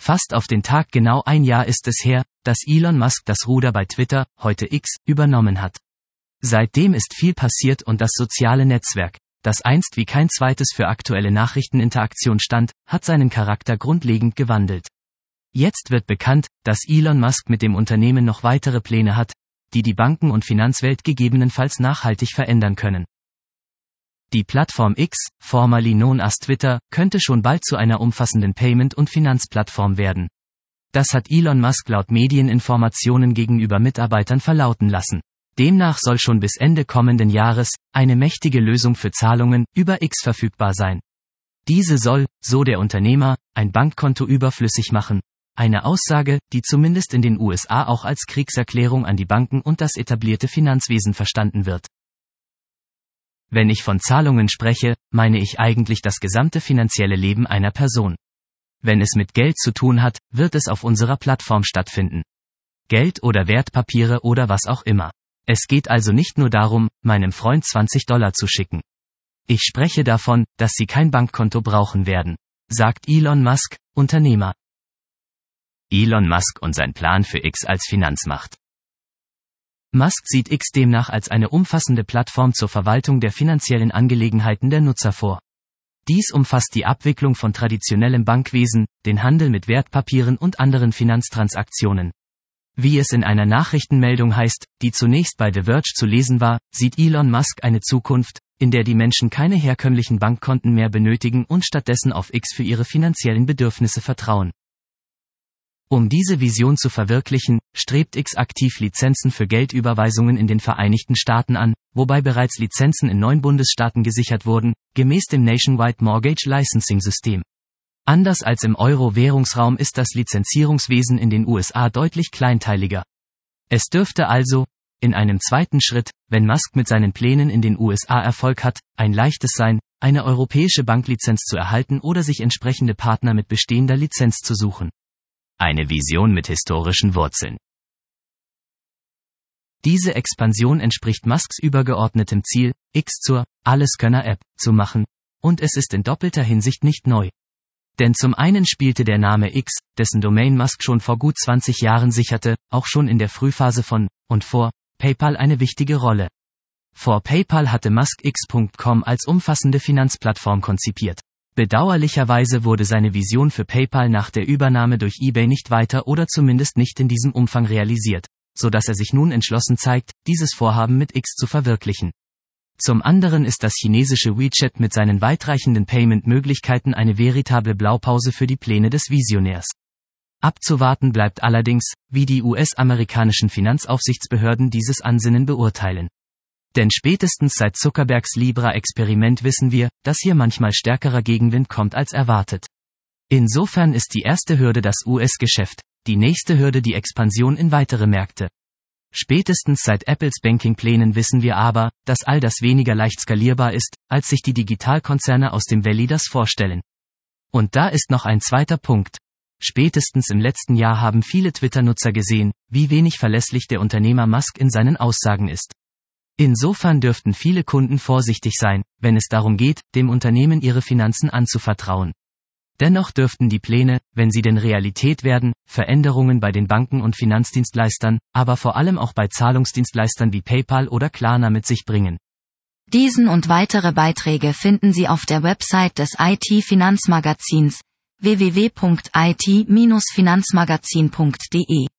Fast auf den Tag genau ein Jahr ist es her, dass Elon Musk das Ruder bei Twitter, heute X, übernommen hat. Seitdem ist viel passiert und das soziale Netzwerk, das einst wie kein zweites für aktuelle Nachrichteninteraktion stand, hat seinen Charakter grundlegend gewandelt. Jetzt wird bekannt, dass Elon Musk mit dem Unternehmen noch weitere Pläne hat, die die Banken- und Finanzwelt gegebenenfalls nachhaltig verändern können. Die Plattform X, formerly known as Twitter, könnte schon bald zu einer umfassenden Payment- und Finanzplattform werden. Das hat Elon Musk laut Medieninformationen gegenüber Mitarbeitern verlauten lassen. Demnach soll schon bis Ende kommenden Jahres eine mächtige Lösung für Zahlungen über X verfügbar sein. Diese soll, so der Unternehmer, ein Bankkonto überflüssig machen. Eine Aussage, die zumindest in den USA auch als Kriegserklärung an die Banken und das etablierte Finanzwesen verstanden wird. Wenn ich von Zahlungen spreche, meine ich eigentlich das gesamte finanzielle Leben einer Person. Wenn es mit Geld zu tun hat, wird es auf unserer Plattform stattfinden. Geld oder Wertpapiere oder was auch immer. Es geht also nicht nur darum, meinem Freund $20 zu schicken. Ich spreche davon, dass Sie kein Bankkonto brauchen werden, sagt Elon Musk, Unternehmer. Elon Musk und sein Plan für X als Finanzmacht. Musk sieht X demnach als eine umfassende Plattform zur Verwaltung der finanziellen Angelegenheiten der Nutzer vor. Dies umfasst die Abwicklung von traditionellem Bankwesen, den Handel mit Wertpapieren und anderen Finanztransaktionen. Wie es in einer Nachrichtenmeldung heißt, die zunächst bei The Verge zu lesen war, sieht Elon Musk eine Zukunft, in der die Menschen keine herkömmlichen Bankkonten mehr benötigen und stattdessen auf X für ihre finanziellen Bedürfnisse vertrauen. Um diese Vision zu verwirklichen, strebt X aktiv Lizenzen für Geldüberweisungen in den Vereinigten Staaten an, wobei bereits Lizenzen in 9 Bundesstaaten gesichert wurden, gemäß dem Nationwide Mortgage Licensing System. Anders als im Euro-Währungsraum ist das Lizenzierungswesen in den USA deutlich kleinteiliger. Es dürfte also, in einem zweiten Schritt, wenn Musk mit seinen Plänen in den USA Erfolg hat, ein leichtes sein, eine europäische Banklizenz zu erhalten oder sich entsprechende Partner mit bestehender Lizenz zu suchen. Eine Vision mit historischen Wurzeln. Diese Expansion entspricht Musks übergeordnetem Ziel, X zur Alleskönner-App zu machen, und es ist in doppelter Hinsicht nicht neu. Denn zum einen spielte der Name X, dessen Domain Musk schon vor gut 20 Jahren sicherte, auch schon in der Frühphase von und vor PayPal eine wichtige Rolle. Vor PayPal hatte Musk X.com als umfassende Finanzplattform konzipiert. Bedauerlicherweise wurde seine Vision für PayPal nach der Übernahme durch eBay nicht weiter oder zumindest nicht in diesem Umfang realisiert, so dass er sich nun entschlossen zeigt, dieses Vorhaben mit X zu verwirklichen. Zum anderen ist das chinesische WeChat mit seinen weitreichenden Payment-Möglichkeiten eine veritable Blaupause für die Pläne des Visionärs. Abzuwarten bleibt allerdings, wie die US-amerikanischen Finanzaufsichtsbehörden dieses Ansinnen beurteilen. Denn spätestens seit Zuckerbergs Libra-Experiment wissen wir, dass hier manchmal stärkerer Gegenwind kommt als erwartet. Insofern ist die erste Hürde das US-Geschäft, die nächste Hürde die Expansion in weitere Märkte. Spätestens seit Apples Banking-Plänen wissen wir aber, dass all das weniger leicht skalierbar ist, als sich die Digitalkonzerne aus dem Valley das vorstellen. Und da ist noch ein zweiter Punkt. Spätestens im letzten Jahr haben viele Twitter-Nutzer gesehen, wie wenig verlässlich der Unternehmer Musk in seinen Aussagen ist. Insofern dürften viele Kunden vorsichtig sein, wenn es darum geht, dem Unternehmen ihre Finanzen anzuvertrauen. Dennoch dürften die Pläne, wenn sie denn Realität werden, Veränderungen bei den Banken und Finanzdienstleistern, aber vor allem auch bei Zahlungsdienstleistern wie PayPal oder Klarna mit sich bringen. Diesen und weitere Beiträge finden Sie auf der Website des IT-Finanzmagazins www.it-finanzmagazin.de.